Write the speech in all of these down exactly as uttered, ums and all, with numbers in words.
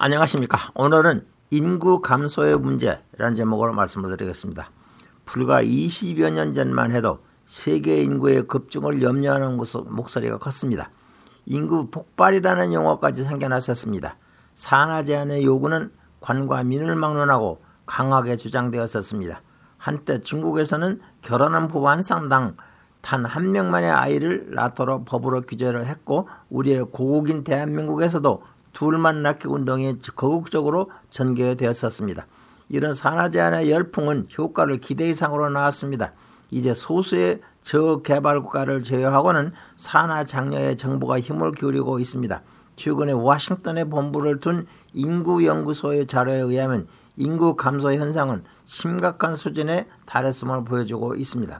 안녕하십니까. 오늘은 인구 감소의 문제라는 제목으로 말씀을 드리겠습니다. 불과 이십여 년 전만 해도 세계 인구의 급증을 염려하는 목소리가 컸습니다. 인구 폭발이라는 용어까지 생겨났었습니다. 산하 제한의 요구는 관과 민을 막론하고 강하게 주장되었었습니다. 한때 중국에서는 결혼한 부부 한 쌍당 단 한 명만의 아이를 낳도록 법으로 규제를 했고, 우리의 고국인 대한민국에서도 둘만 낳기 운동이 거국적으로 전개되었었습니다. 이런 산하 제한의 열풍은 효과를 기대 이상으로 나왔습니다. 이제 소수의 저개발 국가를 제외하고는 산하 장려에 정부가 힘을 기울이고 있습니다. 최근에 워싱턴에 본부를 둔 인구연구소의 자료에 의하면 인구 감소 현상은 심각한 수준에 달했음을 보여주고 있습니다.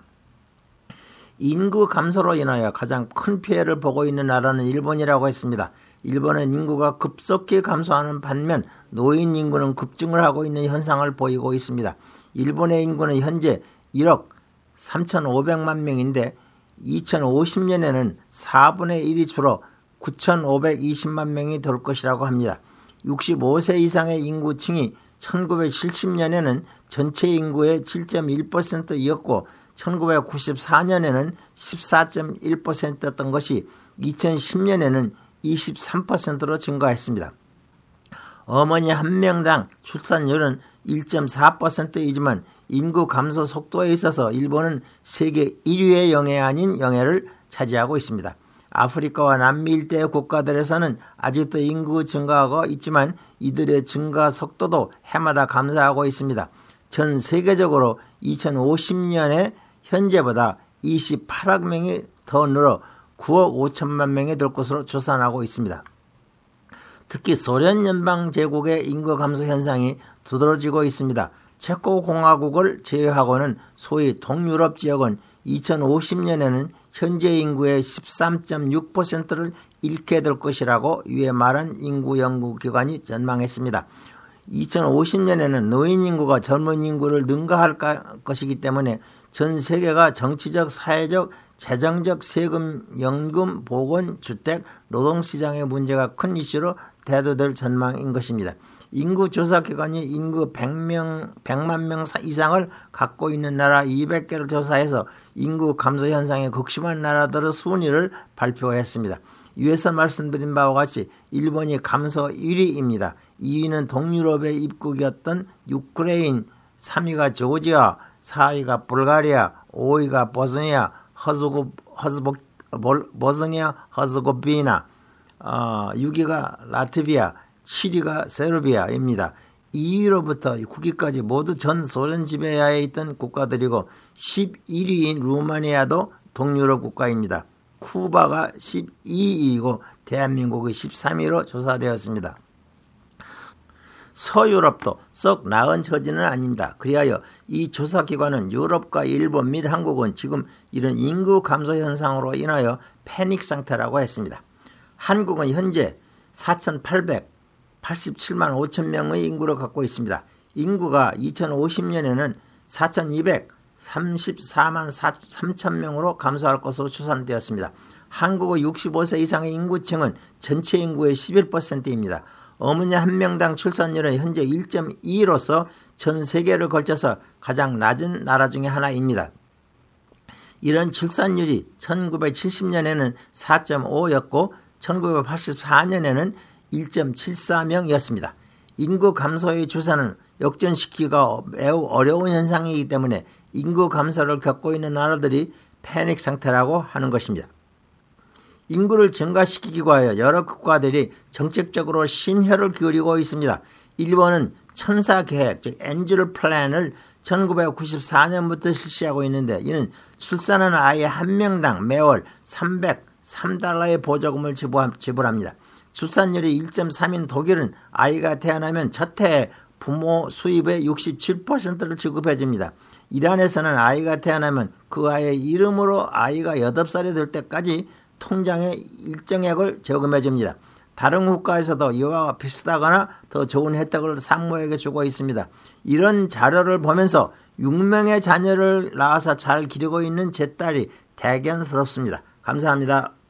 인구 감소로 인하여 가장 큰 피해를 보고 있는 나라는 일본이라고 했습니다. 일본은 인구가 급속히 감소하는 반면 노인 인구는 급증을 하고 있는 현상을 보이고 있습니다. 일본의 인구는 현재 일억 삼천오백만 명인데 이천오십 년에는 사분의 일이 줄어 구천오백이십만 명이 될 것이라고 합니다. 육십오 세 이상의 인구층이 천구백칠십 년에는 전체 인구의 칠 점 일 퍼센트이었고 천구백구십사 년에는 십사 점 일 퍼센트였던 것이 이천십 년에는 이십삼 퍼센트로 증가했습니다. 어머니 한 명당 출산율은 일 점 사 퍼센트이지만 인구 감소 속도에 있어서 일본은 세계 일 위의 영예 아닌 영예를 차지하고 있습니다. 아프리카와 남미 일대의 국가들에서는 아직도 인구 증가하고 있지만 이들의 증가 속도도 해마다 감소하고 있습니다. 전 세계적으로 이천오십 년에 현재보다 이십팔억 명이 더 늘어 구억 오천만 명이 될 것으로 추산하고 있습니다. 특히 소련 연방제국의 인구 감소 현상이 두드러지고 있습니다. 체코공화국을 제외하고는 소위 동유럽 지역은 이천오십 년에는 현재 인구의 십삼 점 육 퍼센트를 잃게 될 것이라고 위에 말한 인구연구기관이 전망했습니다. 이천오십 년에는 노인 인구가 젊은 인구를 능가할 것이기 때문에 전 세계가 정치적, 사회적, 재정적, 세금, 연금, 보건, 주택, 노동시장의 문제가 큰 이슈로 대두될 전망인 것입니다. 인구조사기관이 인구 백 명, 백만 명 이상을 갖고 있는 나라 이백 개를 조사해서 인구 감소 현상에 극심한 나라들의 순위를 발표했습니다. 위에서 말씀드린 바와 같이 일본이 감소 일 위입니다. 이 위는 동유럽의 입국이었던 유크레인, 삼 위가 조지아, 사 위가 불가리아, 오 위가 보스니아, 허즈고, 허즈보, 보스니아, 허즈고비나, 어, 육 위가 라트비아, 칠 위가 세르비아입니다. 이 위로부터 구 위까지 모두 전 소련 지배하에 있던 국가들이고 십일 위인 루마니아도 동유럽 국가입니다. 쿠바가 십이 위이고 대한민국이 십삼 위로 조사되었습니다. 서유럽도 썩 나은 처지는 아닙니다. 그리하여 이 조사기관은 유럽과 일본 및 한국은 지금 이런 인구 감소 현상으로 인하여 패닉 상태라고 했습니다. 한국은 현재 사천팔백팔십칠만 오천 명의 인구를 갖고 있습니다. 인구가 이천오십 년에는 사천이백삼십사만 삼천 명으로 감소할 것으로 추산되었습니다. 한국의 육십오 세 이상의 인구층은 전체 인구의 십일 퍼센트입니다. 어머니 한 명당 출산율은 현재 일 점 이로서 전 세계를 걸쳐서 가장 낮은 나라 중에 하나입니다. 이런 출산율이 천구백칠십 년에는 사 점 오였고 천구백팔십사 년에는 일 점 칠사 명이었습니다. 인구 감소의 추세는 역전시키기가 매우 어려운 현상이기 때문에 인구 감소를 겪고 있는 나라들이 패닉 상태라고 하는 것입니다. 인구를 증가시키기 위하여 여러 국가들이 정책적으로 심혈을 기울이고 있습니다. 일본은 천사계획, 즉 엔젤 플랜을 천구백구십사 년부터 실시하고 있는데, 이는 출산하는 아이 한 명당 매월 삼백삼 달러의 보조금을 지불합니다. 출산율이 일 점 삼인 독일은 아이가 태어나면 첫 해에 부모 수입의 육십칠 퍼센트를 지급해 줍니다. 이란에서는 아이가 태어나면 그 아이의 이름으로 아이가 여덟 살이 될 때까지 통장에 일정액을 저금해 줍니다. 다른 국가에서도 이와 비슷하거나 더 좋은 혜택을 산모에게 주고 있습니다. 이런 자료를 보면서 육 명의 자녀를 낳아서 잘 기르고 있는 제 딸이 대견스럽습니다. 감사합니다.